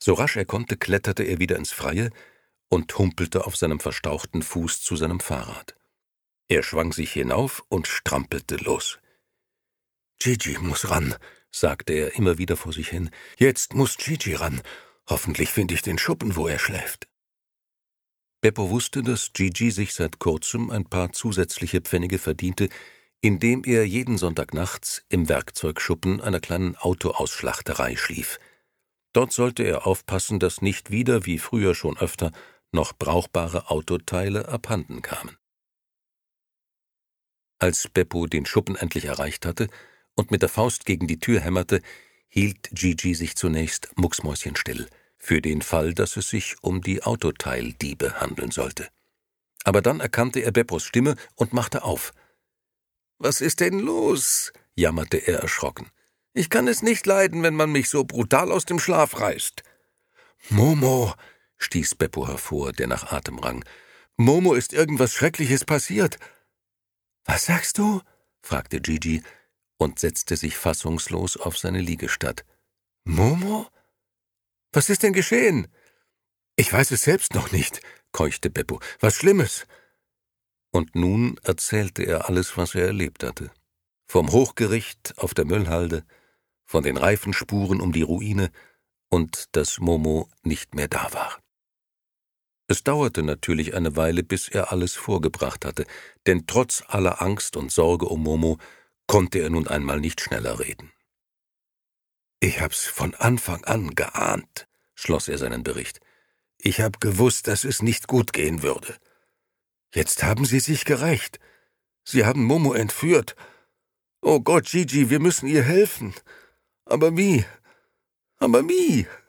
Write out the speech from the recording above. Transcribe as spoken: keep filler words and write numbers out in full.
So rasch er konnte, kletterte er wieder ins Freie und humpelte auf seinem verstauchten Fuß zu seinem Fahrrad. Er schwang sich hinauf und strampelte los. »Gigi muss ran«, sagte er immer wieder vor sich hin. »Jetzt muss Gigi ran. Hoffentlich finde ich den Schuppen, wo er schläft.« Beppo wusste, dass Gigi sich seit kurzem ein paar zusätzliche Pfennige verdiente, indem er jeden Sonntag nachts im Werkzeugschuppen einer kleinen Autoausschlachterei schlief. Dort sollte er aufpassen, dass nicht wieder, wie früher schon öfter, noch brauchbare Autoteile abhanden kamen. Als Beppo den Schuppen endlich erreicht hatte und mit der Faust gegen die Tür hämmerte, hielt Gigi sich zunächst mucksmäuschenstill, für den Fall, dass es sich um die Autoteildiebe handeln sollte. Aber dann erkannte er Beppos Stimme und machte auf. »Was ist denn los?« jammerte er erschrocken. »Ich kann es nicht leiden, wenn man mich so brutal aus dem Schlaf reißt.« »Momo«, stieß Beppo hervor, der nach Atem rang. »Momo, ist irgendwas Schreckliches passiert.« »Was sagst du?« fragte Gigi und setzte sich fassungslos auf seine Liegestatt. »Momo? Was ist denn geschehen?« »Ich weiß es selbst noch nicht«, keuchte Beppo. »Was Schlimmes?« Und nun erzählte er alles, was er erlebt hatte. Vom Hochgericht auf der Müllhalde, von den Reifenspuren um die Ruine und dass Momo nicht mehr da war. Es dauerte natürlich eine Weile, bis er alles vorgebracht hatte, denn trotz aller Angst und Sorge um Momo konnte er nun einmal nicht schneller reden. »Ich hab's von Anfang an geahnt«, schloss er seinen Bericht. »Ich hab gewusst, dass es nicht gut gehen würde. Jetzt haben sie sich gerächt. Sie haben Momo entführt. Oh Gott, Gigi, wir müssen ihr helfen. Aber wie? Aber wie?«